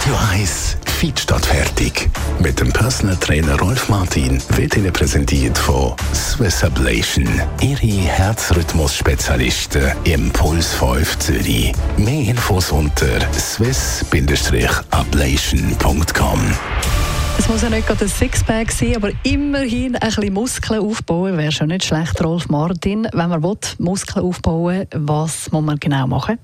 Radio 1 Fit statt fertig. Mit dem Personal Trainer Rolf Martin wird Ihnen präsentiert von Swiss Ablation. Ihre Herzrhythmus-Spezialisten im Puls 5 Zürich. Mehr Infos unter swiss-ablation.com. Es muss ja nicht gerade ein Sixpack sein, aber immerhin ein bisschen Muskeln aufbauen wäre schon nicht schlecht, Rolf Martin. Wenn man Muskeln aufbauen will, was muss man genau machen?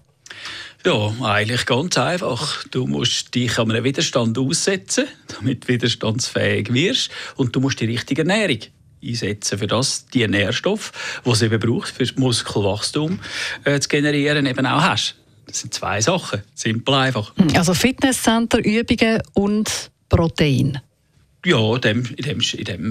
Ja, eigentlich ganz einfach. Du musst dich an einem Widerstand aussetzen, damit du widerstandsfähig wirst. Und du musst die richtige Ernährung einsetzen, für das die Nährstoffe, die es eben braucht, für das Muskelwachstum zu generieren, eben auch hast. Das sind zwei Sachen. Simpel einfach. Also Fitnesscenter, Übungen und Protein. Ja, in dem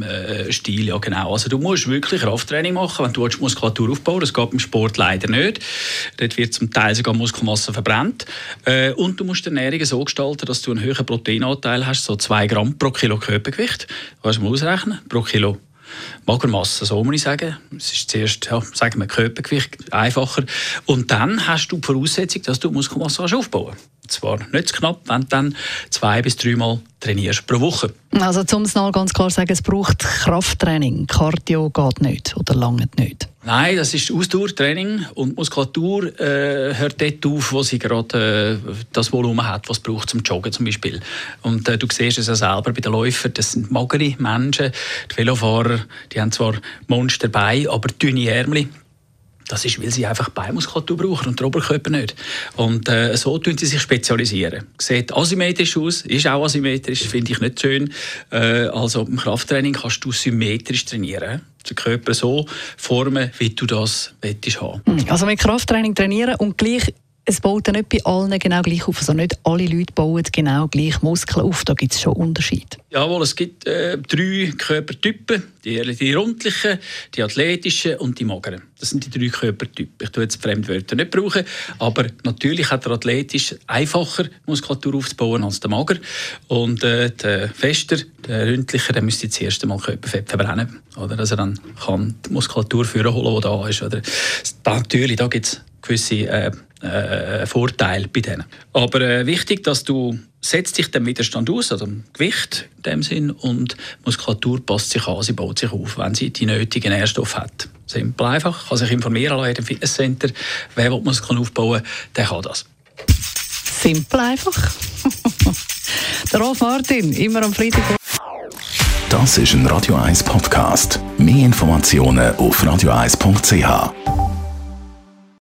Stil, ja genau. Also du musst wirklich Krafttraining machen, wenn du Muskulatur aufbauen willst. Das geht beim Sport leider nicht. Dort wird zum Teil sogar Muskelmasse verbrannt. Und du musst die Ernährung so gestalten, dass du einen höheren Proteinanteil hast, so 2 Gramm pro Kilo Körpergewicht. Kannst du mal ausrechnen, pro Kilo Magermasse, so muss ich sagen. Es ist zuerst, ja, sagen wir, Körpergewicht einfacher. Und dann hast du die Voraussetzung, dass du Muskelmasse aufbauen kannst. Zwar nicht zu knapp, wenn du dann 2 bis 3 Mal trainierst pro Woche. Also um es noch ganz klar zu sagen, es braucht Krafttraining. Cardio geht nicht oder lange nicht. Nein, das ist Ausdauertraining und Muskulatur hört dort auf, wo sie gerade das Volumen hat, was es braucht zum Joggen zum Beispiel. Und du siehst es ja selber bei den Läufern, das sind magere Menschen. Die Velofahrer, die haben zwar Monsterbeine, aber dünne Ärmel. Das ist, weil sie einfach Beinmuskulatur brauchen und den Oberkörper nicht. Und so tun sie sich spezialisieren. Sieht asymmetrisch aus, ist auch asymmetrisch, finde ich nicht schön. Also im Krafttraining kannst du symmetrisch trainieren. Den Körper so formen, wie du das haben willst. Also mit Krafttraining trainieren und gleich, es baut ja nicht bei allen genau gleich auf. Also nicht alle Leute bauen genau gleich Muskeln auf. Da gibt es schon Unterschiede. Jawohl, es gibt 3 Körpertypen. Die rundlichen, die athletischen und die mageren. Das sind die 3 Körpertypen. Ich tue jetzt Fremdwörter nicht brauchen, aber natürlich hat der athletisch einfacher Muskulatur aufzubauen als der mager. Und der fester, der rundliche, der müsste zuerst einmal Körperfett verbrennen, oder? Dass er dann kann die Muskulatur führen holen, die da ist. Oder? Natürlich, da gibt es gewisse Vorteile bei denen. Aber wichtig, dass du setzt dich dem Widerstand aus, also dem Gewicht in dem Sinn, und die Muskulatur passt sich an, sie baut sich auf, wenn sie die nötigen Nährstoffe hat. Simpel einfach, kann sich informieren lassen im Fitnesscenter. Wer will Muskeln aufbauen, der kann das. Simpel einfach. Der Rolf Martin, immer am Freitag. Das ist ein Radio 1 Podcast. Mehr Informationen auf radio1.ch.